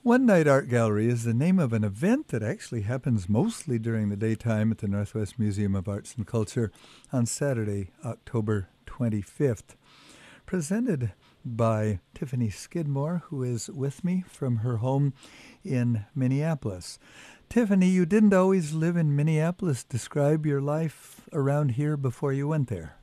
One Night Art Gallery is the name of an event that actually happens mostly during the daytime at the Northwest Museum of Arts and Culture on Saturday, October 25th. Presented by Tiffany Skidmore, who is with me from her home in Minneapolis. Tiffany, you didn't always live in Minneapolis. Describe your life around here before you went there.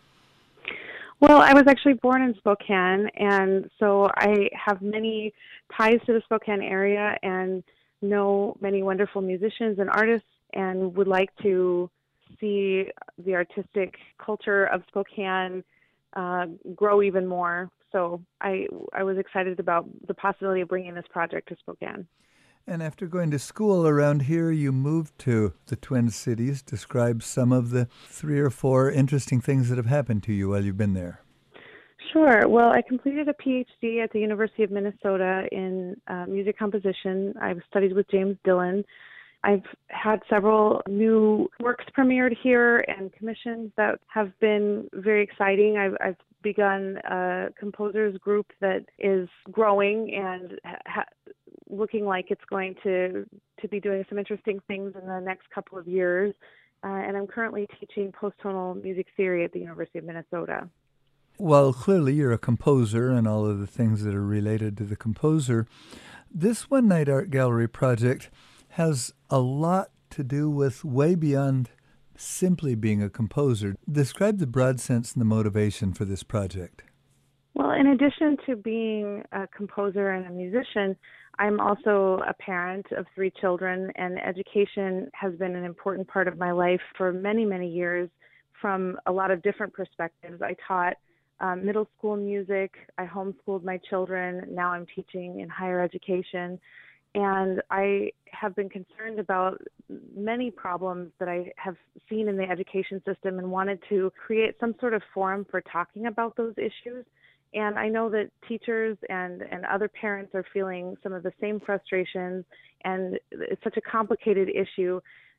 Well, I was actually born in Spokane, and so I have many ties to the Spokane area and know many wonderful musicians and artists and would like to see the artistic culture of Spokane grow even more. So I was excited about the possibility of bringing this project to Spokane. And after going to school around here, you moved to the Twin Cities. Describe some of the 3 or 4 interesting things that have happened to you while you've been there. Sure. Well, I completed a PhD at the University of Minnesota in music composition. I've studied with James Dillon. I've had several new works premiered here and commissions that have been very exciting. I've begun a composers group that is growing and looking like it's going to be doing some interesting things in the next couple of years. And I'm currently teaching post-tonal music theory at the University of Minnesota. Well, clearly you're a composer and all of the things that are related to the composer. This One Night Art Gallery project has a lot to do with way beyond simply being a composer. Describe the broad sense and the motivation for this project. Well, in addition to being a composer and a musician, I'm also a parent of 3 children, and education has been an important part of my life for many, many years from a lot of different perspectives. I taught middle school music. I homeschooled my children. Now I'm teaching in higher education. And I have been concerned about many problems that I have seen in the education system and wanted to create some sort of forum for talking about those issues. And I know that teachers and other parents are feeling some of the same frustrations, and it's such a complicated issue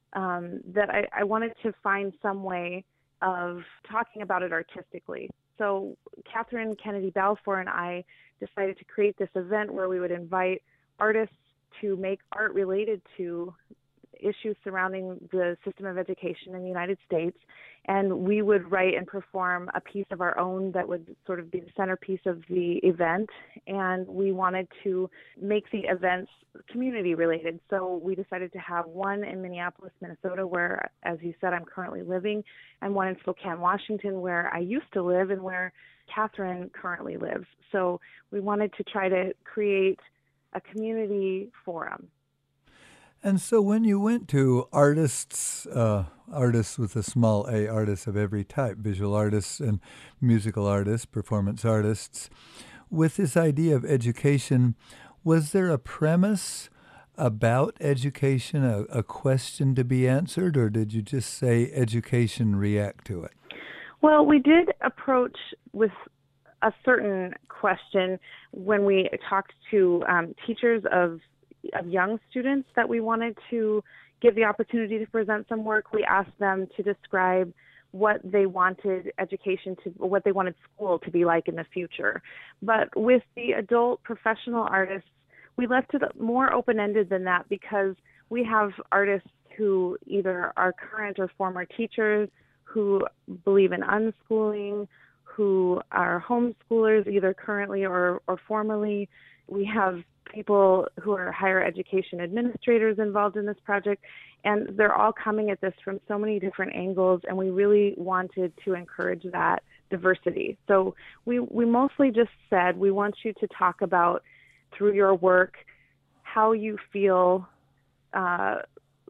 that I wanted to find some way of talking about it artistically. So Catherine Kennedy Balfour and I decided to create this event where we would invite artists to make art related to issues surrounding the system of education in the United States. And we would write and perform a piece of our own that would sort of be the centerpiece of the event. And we wanted to make the events community related. So we decided to have one in Minneapolis, Minnesota, where, as you said, I'm currently living, and one in Spokane, Washington, where I used to live and where Catherine currently lives. So we wanted to try to create a community forum. And so when you went to artists, artists with a small a, artists of every type, visual artists and musical artists, performance artists, with this idea of education, was there a premise about education, a question to be answered, or did you just say education, react to it? Well, we did approach with a certain question when we talked to teachers of young students that we wanted to give the opportunity to present some work. We asked them to describe what they wanted education to, or what they wanted school to be like in the future. But with the adult professional artists, we left it more open-ended than that, because we have artists who either are current or former teachers, who believe in unschooling, who are homeschoolers either currently or formerly. We have people who are higher education administrators involved in this project, and they're all coming at this from so many different angles, and we really wanted to encourage that diversity. So we mostly just said, we want you to talk about, through your work, how you feel the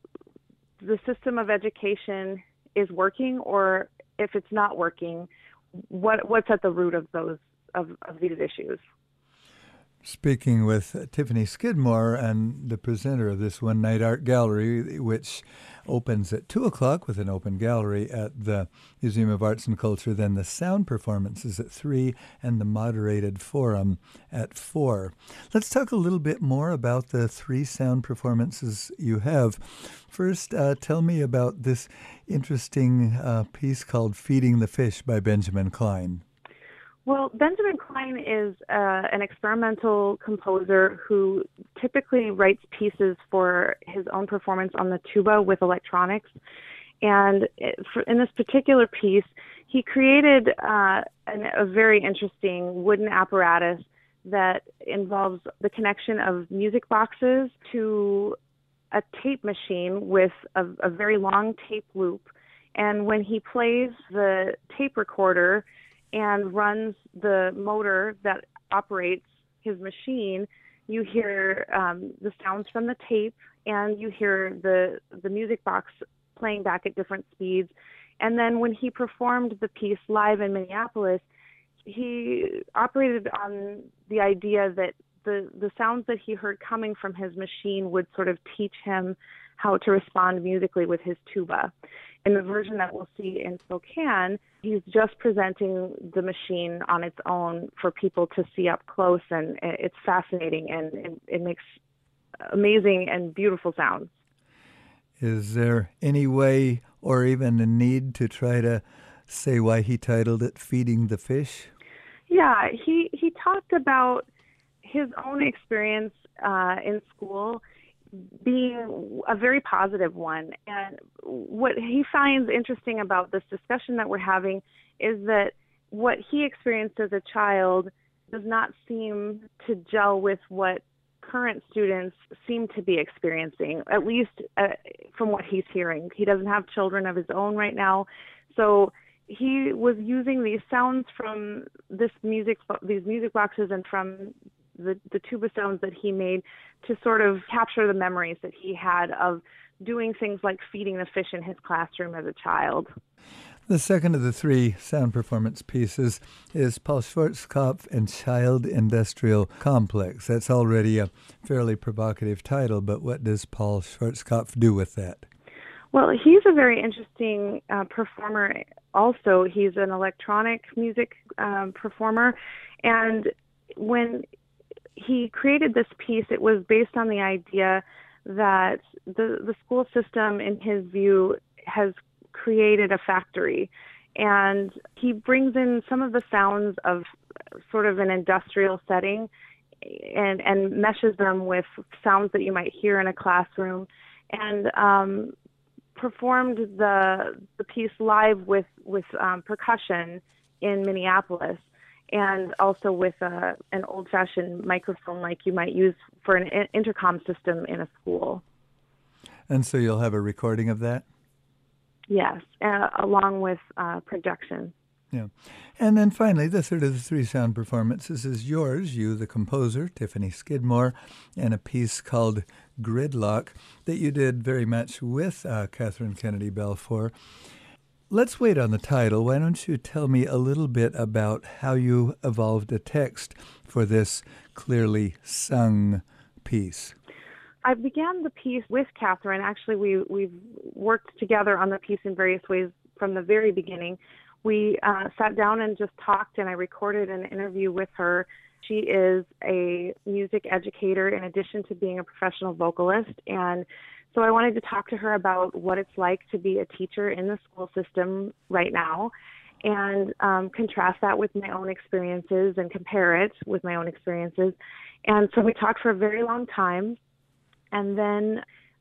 system of education is working, or if it's not working, what's at the root of these issues. Speaking with Tiffany Skidmore, and the presenter of this One Night Art Gallery, which opens at 2 o'clock with an open gallery at the Museum of Arts and Culture. Then the sound performances at 3 and the moderated forum at 4. Let's talk a little bit more about the 3 sound performances you have. First, tell me about this interesting piece called Feeding the Fish by Benjamin Klein. Well, Benjamin Klein is an experimental composer who typically writes pieces for his own performance on the tuba with electronics. And in this particular piece, he created a very interesting wooden apparatus that involves the connection of music boxes to a tape machine with a very long tape loop. And when he plays the tape recorder and runs the motor that operates his machine, you hear the sounds from the tape, and you hear the music box playing back at different speeds. And then when he performed the piece live in Minneapolis, he operated on the idea that the sounds that he heard coming from his machine would sort of teach him how to respond musically with his tuba. In the version that we'll see in Spokane, he's just presenting the machine on its own for people to see up close, and it's fascinating, and it makes amazing and beautiful sounds. Is there any way or even a need to try to say why he titled it Feeding the Fish? Yeah, he talked about his own experience in school being a very positive one. And what he finds interesting about this discussion that we're having is that what he experienced as a child does not seem to gel with what current students seem to be experiencing, at least from what he's hearing. He doesn't have children of his own right now, so he was using these sounds from these music boxes and from the tuba sounds that he made to sort of capture the memories that he had of doing things like feeding the fish in his classroom as a child. The second of the three sound performance pieces is Paul Schwarzkopf and Child Industrial Complex. That's already a fairly provocative title, but what does Paul Schwarzkopf do with that? Well, he's a very interesting performer also. He's an electronic music performer, and when he created this piece, it was based on the idea that the school system, in his view, has created a factory, and he brings in some of the sounds of sort of an industrial setting and meshes them with sounds that you might hear in a classroom, and performed the piece live with percussion in Minneapolis, and also with an old-fashioned microphone like you might use for an intercom system in a school. And so you'll have a recording of that? Yes, along with projection. Yeah. And then finally, the third of the three sound performances is yours, you, the composer, Tiffany Skidmore, and a piece called Gridlock that you did very much with Catherine Kennedy Balfour. Let's wait on the title. Why don't you tell me a little bit about how you evolved a text for this clearly sung piece? I began the piece with Catherine. Actually, we've worked together on the piece in various ways from the very beginning. We sat down and just talked, and I recorded an interview with her. She is a music educator in addition to being a professional vocalist, and so I wanted to talk to her about what it's like to be a teacher in the school system right now, and contrast that with my own experiences and compare it with my own experiences. And so we talked for a very long time. And then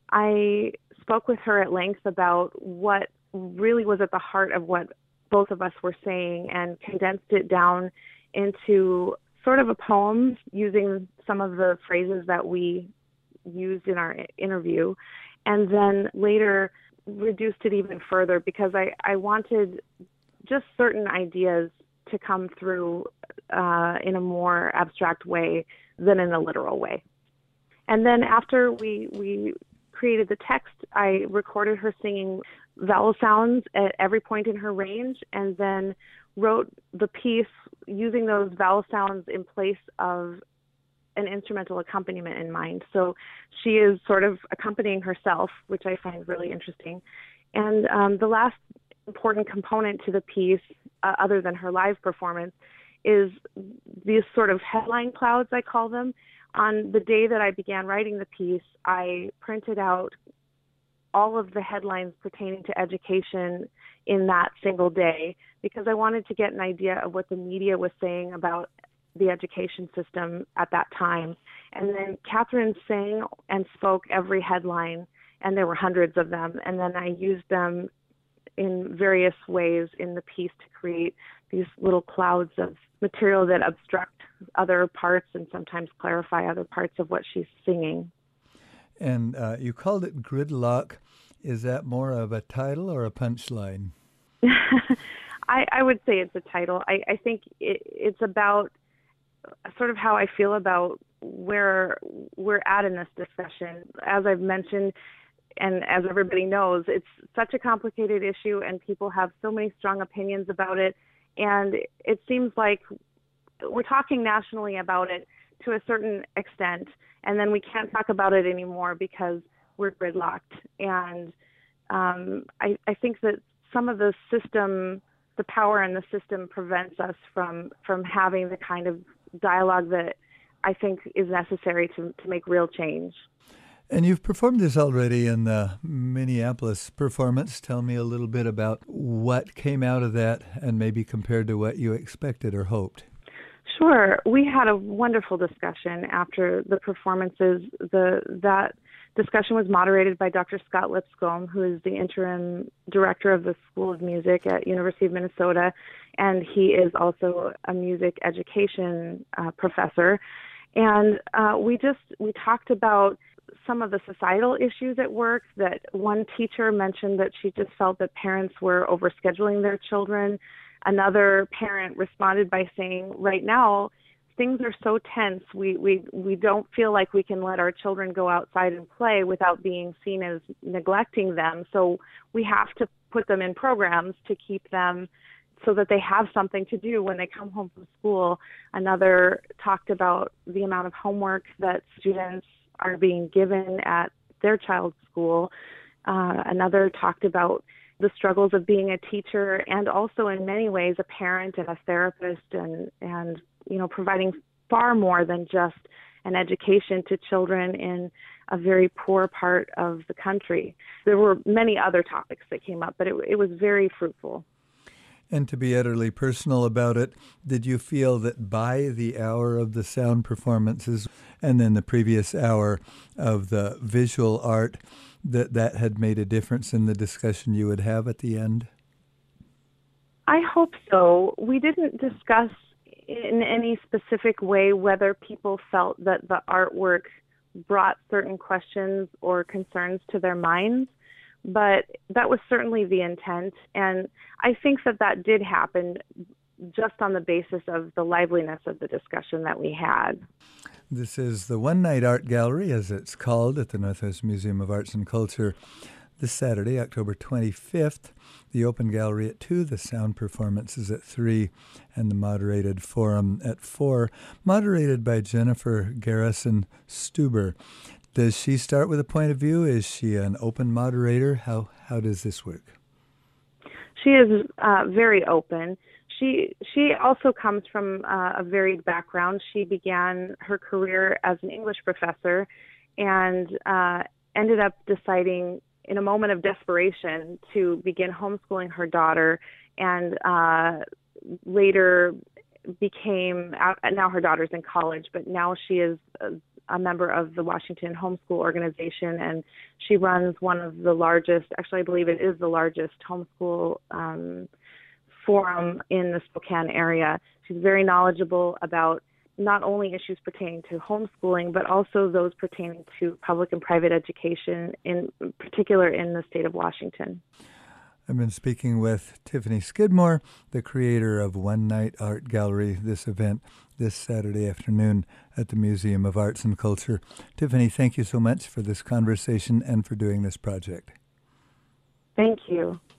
I spoke with her at length about what really was at the heart of what both of us were saying, and condensed it down into sort of a poem using some of the phrases that we used in our interview. And then later reduced it even further because I wanted just certain ideas to come through in a more abstract way than in a literal way. And then after we created the text, I recorded her singing vowel sounds at every point in her range, and then wrote the piece using those vowel sounds in place of an instrumental accompaniment in mind. So she is sort of accompanying herself, which I find really interesting. And the last important component to the piece, other than her live performance, is these sort of headline clouds, I call them. On the day that I began writing the piece, I printed out all of the headlines pertaining to education in that single day because I wanted to get an idea of what the media was saying about the education system at that time. And then Catherine sang and spoke every headline, and there were hundreds of them. And then I used them in various ways in the piece to create these little clouds of material that obstruct other parts and sometimes clarify other parts of what she's singing. And you called it Gridlock. Is that more of a title or a punchline? I would say it's a title. I think it's about sort of how I feel about where we're at in this discussion. As I've mentioned, and as everybody knows, it's such a complicated issue and people have so many strong opinions about it. And it seems like we're talking nationally about it to a certain extent, and then we can't talk about it anymore because we're gridlocked. And I think that some of the system, the power in the system prevents us from having the kind of dialogue that I think is necessary to make real change. And you've performed this already in the Minneapolis performance. Tell me a little bit about what came out of that and maybe compared to what you expected or hoped. Sure. We had a wonderful discussion after the performances. That discussion was moderated by Dr. Scott Lipscomb, who is the interim director of the School of Music at University of Minnesota, and he is also a music education professor. And we talked about some of the societal issues at work. That one teacher mentioned that she just felt that parents were overscheduling their children. Another parent responded by saying, right now, things are so tense, we don't feel like we can let our children go outside and play without being seen as neglecting them. So we have to put them in programs to keep them so that they have something to do when they come home from school. Another talked about the amount of homework that students are being given at their child's school. Another talked about the struggles of being a teacher and also in many ways a parent and a therapist and providing far more than just an education to children in a very poor part of the country. There were many other topics that came up, but it was very fruitful. And to be utterly personal about it, did you feel that by the hour of the sound performances and then the previous hour of the visual art, that had made a difference in the discussion you would have at the end? I hope so. We didn't discuss in any specific way whether people felt that the artwork brought certain questions or concerns to their minds, but that was certainly the intent. And I think that did happen just on the basis of the liveliness of the discussion that we had. This is the One Night Art Gallery, as it's called, at the Northwest Museum of Arts and Culture this Saturday, October 25th. The open gallery at 2, the sound performances at 3, and the moderated forum at 4, moderated by Jennifer Garrison Stuber. Does she start with a point of view? Is she an open moderator? How does this work? She is very open. She also comes from a varied background. She began her career as an English professor and ended up deciding in a moment of desperation to begin homeschooling her daughter, and later now her daughter's in college, but now she is a member of the Washington Homeschool Organization, and she runs one of the largest, actually I believe it is the largest homeschool forum in the Spokane area. She's very knowledgeable about not only issues pertaining to homeschooling, but also those pertaining to public and private education, in particular in the state of Washington. I've been speaking with Tiffany Skidmore, the creator of One Night Art Gallery, this event this Saturday afternoon at the Museum of Arts and Culture. Tiffany, thank you so much for this conversation and for doing this project. Thank you.